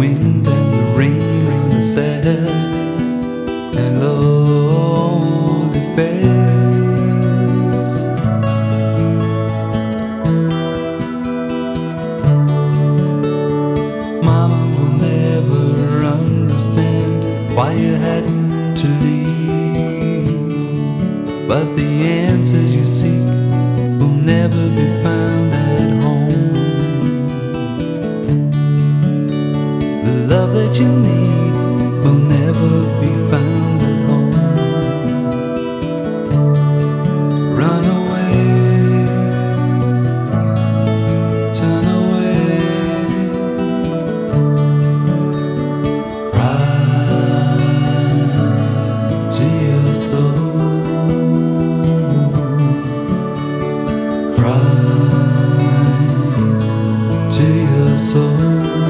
wind and the rain and the sad and lonely face. Mama will never understand why you had to leave, but the answers you seek will never be found at home. The love that you need will never be found at home. Run away, turn away, cry to your soul, cry to your soul.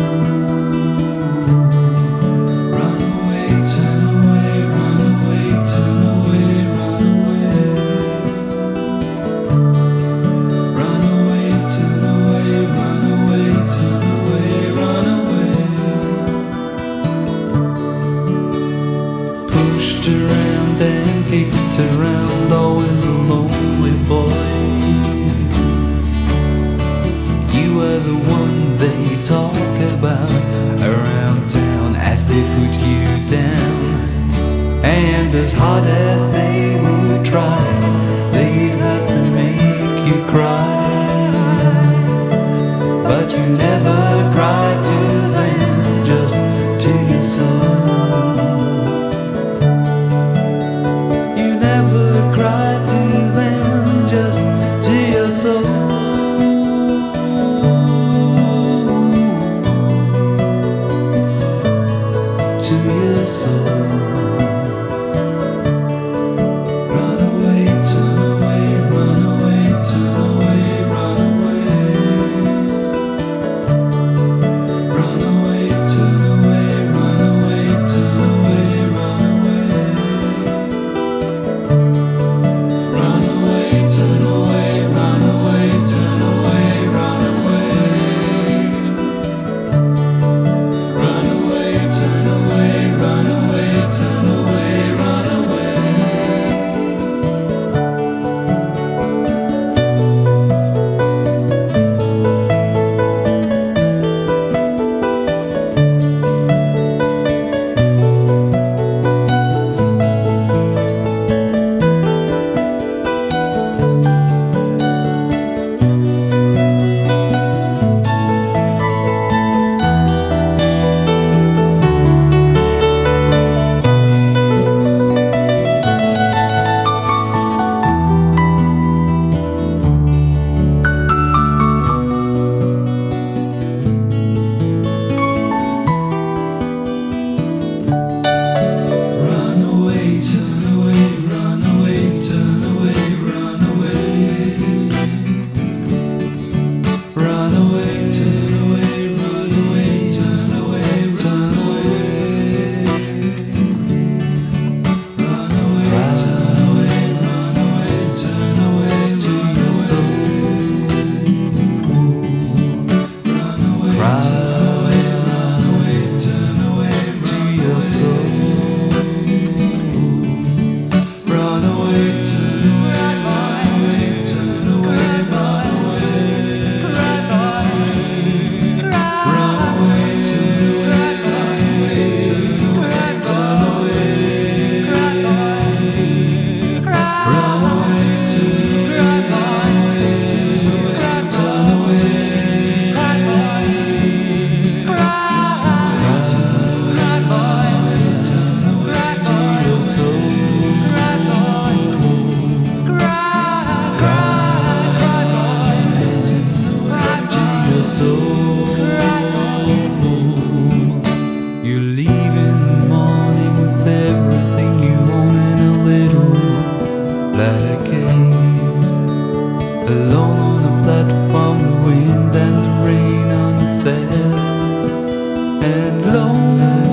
Around and kicked around, always a lonely boy. You were the one they talk about around town as they put you down. And as hard as they would try, they had to make you cry. But you never cried to them, just to your soul. To your soul. Run away, turn away, run away, turn away, run away. Run away, turn away, run away, turn away, run away. Run away, turn away, run away, turn away, run away. Run away, turn away, run away, turn away, run away. You leave in the morning with everything you own in a little black case, alone on a platform, the wind and the rain on the sand, and lonely.